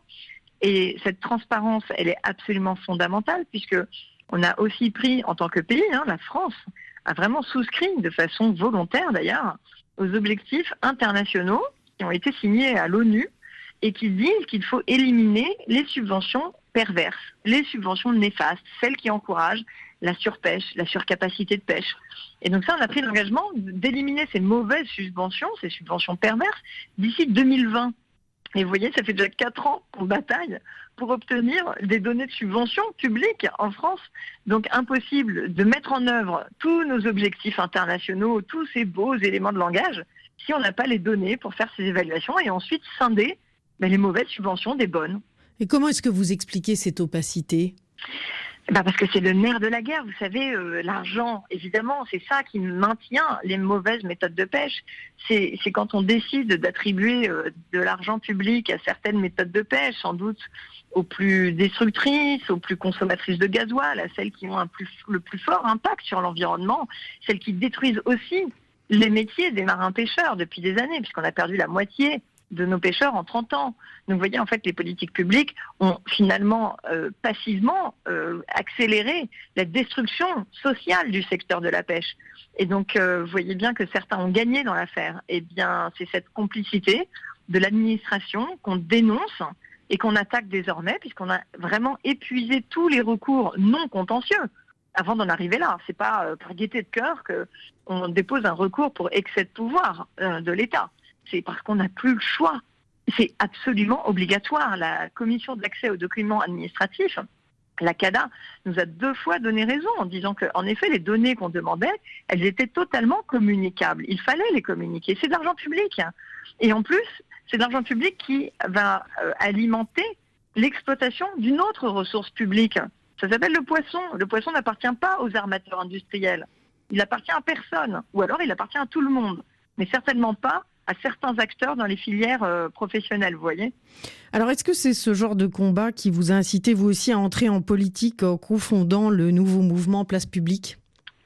Et cette transparence, elle est absolument fondamentale, puisque on a aussi pris, en tant que pays, la France a vraiment souscrit, de façon volontaire d'ailleurs, aux objectifs internationaux qui ont été signés à l'ONU, et qui disent qu'il faut éliminer les subventions perverses, les subventions néfastes, celles qui encouragent la surpêche, la surcapacité de pêche. Et donc ça, on a pris l'engagement d'éliminer ces mauvaises subventions, ces subventions perverses, d'ici 2020. Et vous voyez, ça fait déjà 4 ans qu'on bataille pour obtenir des données de subventions publiques en France. Donc impossible de mettre en œuvre tous nos objectifs internationaux, tous ces beaux éléments de langage, si on n'a pas les données pour faire ces évaluations et ensuite scinder les mauvaises subventions des bonnes. Et comment est-ce que vous expliquez cette opacité ? Parce que c'est le nerf de la guerre. Vous savez, l'argent, évidemment, c'est ça qui maintient les mauvaises méthodes de pêche. C'est quand on décide d'attribuer de l'argent public à certaines méthodes de pêche, sans doute aux plus destructrices, aux plus consommatrices de gasoil, à celles qui ont le plus fort impact sur l'environnement, celles qui détruisent aussi les métiers des marins-pêcheurs depuis des années, puisqu'on a perdu la moitié de nos pêcheurs en 30 ans. Donc vous voyez, en fait, les politiques publiques ont finalement passivement accéléré la destruction sociale du secteur de la pêche. Et donc vous voyez bien que certains ont gagné dans l'affaire. Eh bien, c'est cette complicité de l'administration qu'on dénonce et qu'on attaque désormais, puisqu'on a vraiment épuisé tous les recours non contentieux avant d'en arriver là. C'est pas par gaieté de cœur qu'on dépose un recours pour excès de pouvoir de l'État. C'est parce qu'on n'a plus le choix. C'est absolument obligatoire. La commission d'accès aux documents administratifs, la CADA, nous a 2 fois donné raison en disant qu'en effet, les données qu'on demandait, elles étaient totalement communicables. Il fallait les communiquer. C'est de l'argent public. Et en plus, c'est de l'argent public qui va alimenter l'exploitation d'une autre ressource publique. Ça s'appelle le poisson. Le poisson n'appartient pas aux armateurs industriels. Il appartient à personne. Ou alors, il appartient à tout le monde. Mais certainement pas à certains acteurs dans les filières professionnelles, vous voyez. Alors, est-ce que c'est ce genre de combat qui vous a incité, vous aussi, à entrer en politique en cofondant le nouveau mouvement Place Publique ?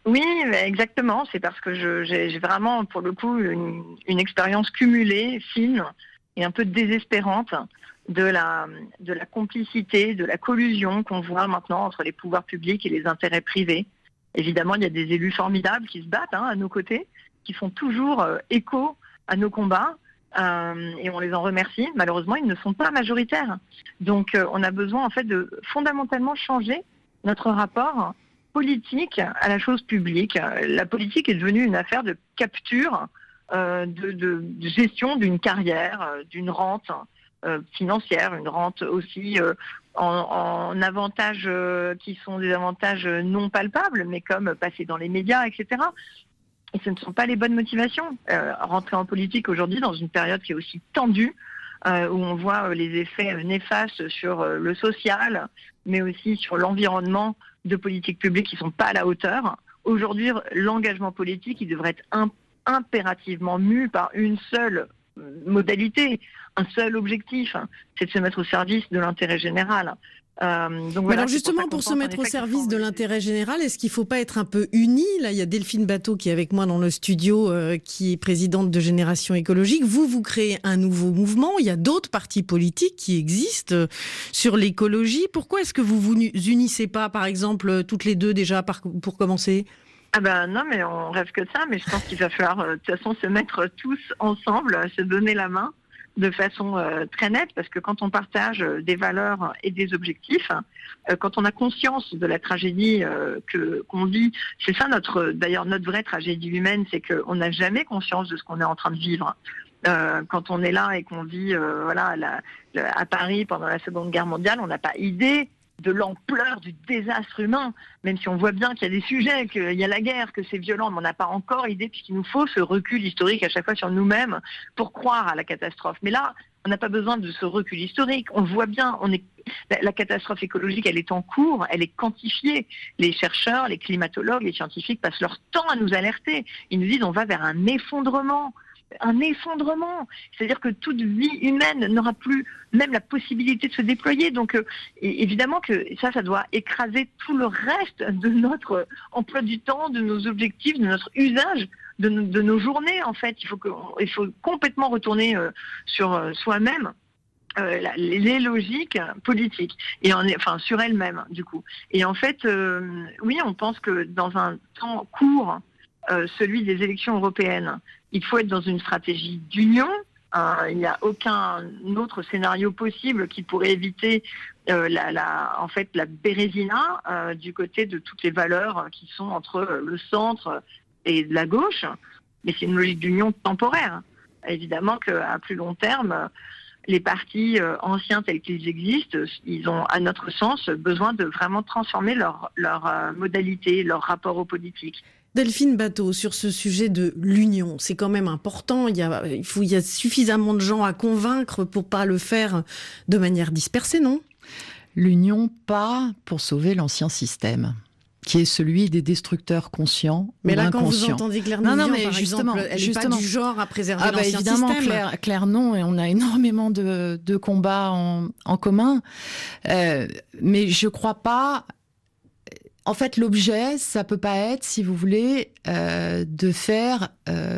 Oui, exactement. C'est parce que j'ai vraiment, pour le coup, une expérience cumulée, fine et un peu désespérante de la complicité, de la collusion qu'on voit maintenant entre les pouvoirs publics et les intérêts privés. Évidemment, il y a des élus formidables qui se battent à nos côtés, qui font toujours écho à nos combats. Et on les en remercie. Malheureusement, ils ne sont pas majoritaires. Donc, on a besoin en fait de fondamentalement changer notre rapport politique à la chose publique. La politique est devenue une affaire de capture, de gestion d'une carrière, d'une rente financière, une rente aussi en avantages qui sont des avantages non palpables, mais comme passer dans les médias, etc. Et ce ne sont pas les bonnes motivations. Rentrer en politique aujourd'hui dans une période qui est aussi tendue, où on voit les effets néfastes sur le social, mais aussi sur l'environnement de politiques publiques qui ne sont pas à la hauteur. Aujourd'hui, l'engagement politique, il devrait être impérativement mu par une seule modalité, un seul objectif, c'est de se mettre au service de l'intérêt général. Donc voilà, alors justement, pour se mettre au service de l'intérêt général, est-ce qu'il ne faut pas être un peu unis ? Là, il y a Delphine Batho qui est avec moi dans le studio, qui est présidente de Génération Écologique. Vous créez un nouveau mouvement. Il y a d'autres partis politiques qui existent sur l'écologie. Pourquoi est-ce que vous vous unissez pas, par exemple, toutes les deux déjà, pour commencer ? Ah ben non, mais on rêve que de ça. Mais je pense qu'il va falloir de toute façon se mettre tous ensemble, se donner la main de façon très nette, parce que quand on partage des valeurs et des objectifs, quand on a conscience de la tragédie qu'on vit, c'est ça d'ailleurs notre vraie tragédie humaine, c'est qu'on n'a jamais conscience de ce qu'on est en train de vivre. Quand on est là et qu'on vit à Paris pendant la Seconde Guerre mondiale, on n'a pas idée de l'ampleur du désastre humain, même si on voit bien qu'il y a des sujets, qu'il y a la guerre, que c'est violent, mais on n'a pas encore idée, puisqu'il nous faut ce recul historique à chaque fois sur nous-mêmes pour croire à la catastrophe. Mais là, on n'a pas besoin de ce recul historique. On le voit bien, la catastrophe écologique, elle est en cours, elle est quantifiée. Les chercheurs, les climatologues, les scientifiques passent leur temps à nous alerter. Ils nous disent on va vers un effondrement. C'est-à-dire que toute vie humaine n'aura plus même la possibilité de se déployer. Donc évidemment que ça doit écraser tout le reste de notre emploi du temps, de nos objectifs, de notre usage, de nos journées en fait. Il faut complètement retourner sur soi-même. Les logiques politiques sur elles-mêmes du coup. Et en fait, oui, on pense que dans un temps court, celui des élections européennes, il faut être dans une stratégie d'union. Il n'y a aucun autre scénario possible qui pourrait éviter la bérésina du côté de toutes les valeurs qui sont entre le centre et la gauche. Mais c'est une logique d'union temporaire. Évidemment qu'à plus long terme, les partis anciens tels qu'ils existent, ils ont, à notre sens, besoin de vraiment transformer leur modalité, leur rapport aux politiques. Delphine Batho, sur ce sujet de l'union, c'est quand même important. Il y a suffisamment de gens à convaincre pour pas le faire de manière dispersée, non ? L'union, pas pour sauver l'ancien système, qui est celui des destructeurs conscients ou inconscients. Mais là, quand vous entendez Claire Nouvion, par justement, exemple, elle n'est pas du genre à préserver l'ancien évidemment, système. Claire, non, et on a énormément de combats en commun. Mais je crois pas... En fait, l'objet, ça peut pas être, si vous voulez, de faire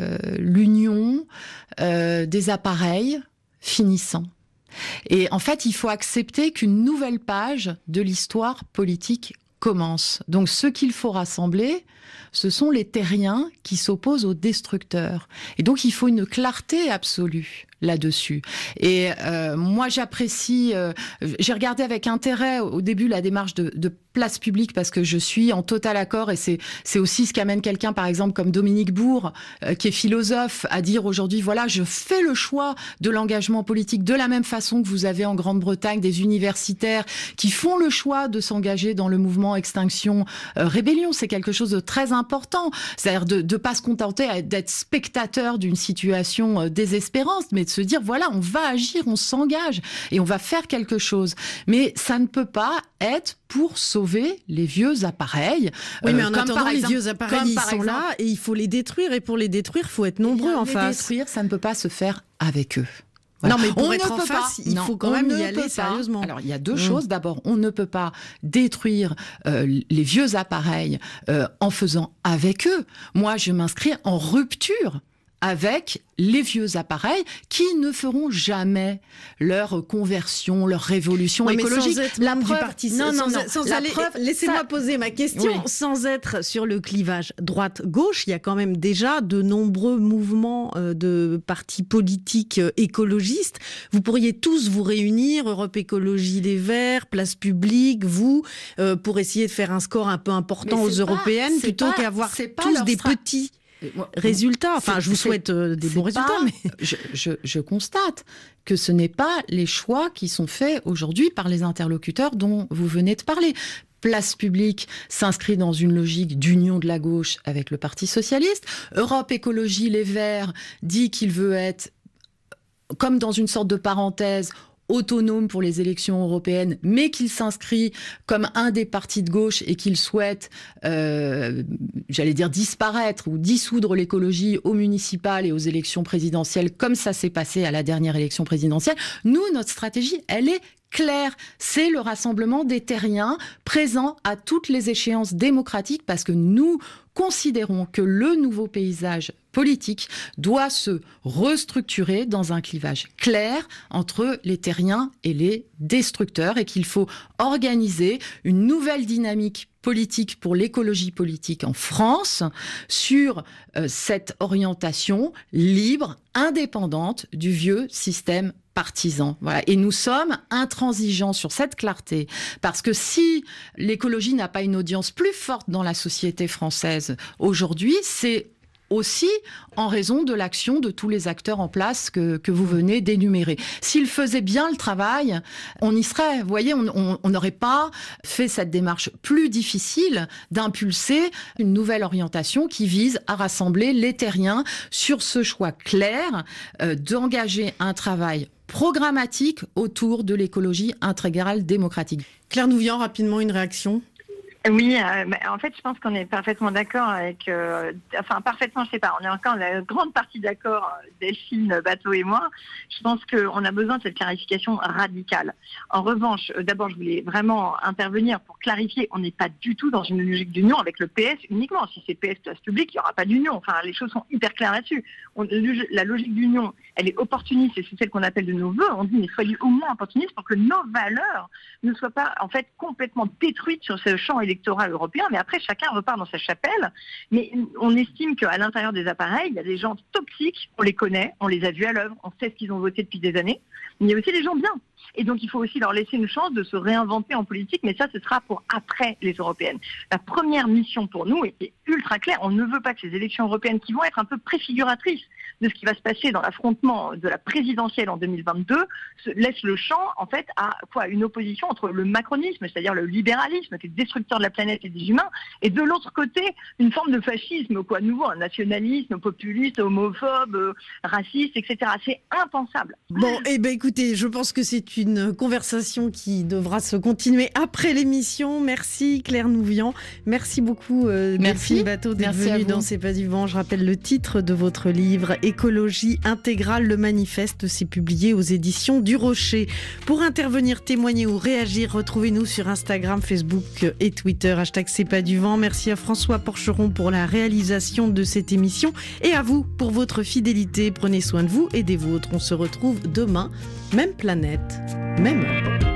l'union des appareils finissants. Et en fait, il faut accepter qu'une nouvelle page de l'histoire politique commence. Donc, ce qu'il faut rassembler, ce sont les terriens qui s'opposent aux destructeurs. Et donc, il faut une clarté absolue là-dessus. Et moi, j'apprécie... j'ai regardé avec intérêt au début la démarche de Place Publique, parce que je suis en total accord, et c'est aussi ce qu'amène quelqu'un, par exemple, comme Dominique Bourg, qui est philosophe, à dire aujourd'hui, voilà, je fais le choix de l'engagement politique de la même façon que vous avez en Grande-Bretagne des universitaires qui font le choix de s'engager dans le mouvement Extinction Rébellion. C'est quelque chose de très important. C'est-à-dire de pas se contenter d'être spectateur d'une situation désespérante, mais de se dire, voilà, on va agir, on s'engage et on va faire quelque chose. Mais ça ne peut pas être pour sauver les vieux appareils. Oui, mais en attendant, les vieux appareils, ils sont là et il faut les détruire. Et pour les détruire, il faut être nombreux en face. Les détruire, ça ne peut pas se faire avec eux. Voilà. Non, mais pour être en face, il faut quand même y aller sérieusement. Alors, il y a deux choses. D'abord, on ne peut pas détruire les vieux appareils en faisant avec eux. Moi, je m'inscris en rupture avec les vieux appareils qui ne feront jamais leur conversion, leur révolution écologique. Sans être membre du parti. Laissez-moi poser ma question. Oui. Sans être sur le clivage droite-gauche, il y a quand même déjà de nombreux mouvements de partis politiques écologistes. Vous pourriez tous vous réunir, Europe Écologie Les Verts, Place Publique, vous, pour essayer de faire un score un peu important aux européennes, plutôt qu'avoir tous des petits résultats. Enfin, je vous souhaite des bons résultats. Mais je constate que ce n'est pas les choix qui sont faits aujourd'hui par les interlocuteurs dont vous venez de parler. Place Publique s'inscrit dans une logique d'union de la gauche avec le Parti socialiste. Europe Écologie Les Verts dit qu'il veut être, comme dans une sorte de parenthèse, autonome pour les élections européennes, mais qu'il s'inscrit comme un des partis de gauche et qu'il souhaite, disparaître ou dissoudre l'écologie aux municipales et aux élections présidentielles, comme ça s'est passé à la dernière élection présidentielle. Nous, notre stratégie, elle est claire. C'est le rassemblement des terriens présents à toutes les échéances démocratiques parce que nous considérons que le nouveau paysage politique doit se restructurer dans un clivage clair entre les terriens et les destructeurs et qu'il faut organiser une nouvelle dynamique politique pour l'écologie politique en France sur cette orientation libre, indépendante du vieux système partisan. Voilà. Et nous sommes intransigeants sur cette clarté parce que si l'écologie n'a pas une audience plus forte dans la société française aujourd'hui, c'est aussi en raison de l'action de tous les acteurs en place que vous venez d'énumérer. S'ils faisaient bien le travail, on y serait. Vous voyez, on n'aurait pas fait cette démarche plus difficile d'impulser une nouvelle orientation qui vise à rassembler les terriens sur ce choix clair d'engager un travail programmatique autour de l'écologie intégrale démocratique. Claire Nouvian, rapidement une réaction. Oui, en fait, je pense qu'on est parfaitement d'accord avec... parfaitement, je sais pas, on est encore la grande partie d'accord, Delphine, Bateau et moi. Je pense qu'on a besoin de cette clarification radicale. En revanche, d'abord, je voulais vraiment intervenir pour clarifier, on n'est pas du tout dans une logique d'union avec le PS uniquement. Si c'est PS Place Publique, il n'y aura pas d'union. Enfin, les choses sont hyper claires là-dessus. La logique d'union, elle est opportuniste et c'est celle qu'on appelle de nos voeux. On dit, mais soyez au moins opportunistes pour que nos valeurs ne soient pas, en fait, complètement détruites sur ce champ électoral européen, mais après chacun repart dans sa chapelle. Mais on estime qu'à l'intérieur des appareils, il y a des gens toxiques, on les connaît, on les a vus à l'œuvre, on sait ce qu'ils ont voté depuis des années, mais il y a aussi des gens bien. Et donc il faut aussi leur laisser une chance de se réinventer en politique, mais ça ce sera pour après les européennes. La première mission pour nous est ultra claire, on ne veut pas que ces élections européennes qui vont être un peu préfiguratrices de ce qui va se passer dans l'affrontement de la présidentielle en 2022 laissent le champ en fait à une opposition entre le macronisme, c'est-à-dire le libéralisme qui est destructeur de la planète et des humains, et de l'autre côté une forme de fascisme, nouveau, un nationalisme populiste, homophobe, raciste, etc. C'est impensable. Bon, écoutez, je pense que c'est une conversation qui devra se continuer après l'émission. Merci Claire Nouvian, merci beaucoup Delphine Bateau d'être venue dans C'est pas du vent. Je rappelle le titre de votre livre Écologie intégrale, le manifeste, c'est publié aux éditions du Rocher. Pour intervenir, témoigner ou réagir, retrouvez-nous sur Instagram, Facebook et Twitter, #C'est pas du vent. Merci à François Porcheron pour la réalisation de cette émission et à vous pour votre fidélité. Prenez soin de vous et des vôtres. On se retrouve demain, même planète, même heure.